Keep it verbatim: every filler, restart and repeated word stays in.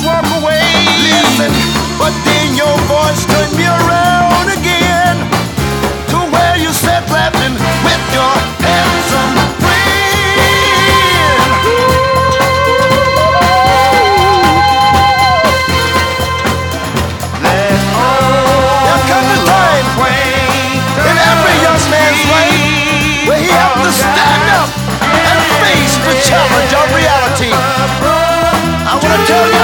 walk away. Listen, but then your voice turned me around again to where you sat laughing with your handsome friend. There comes a time in every young man's life where he has to stand up and face the challenge of reality. I want to tell you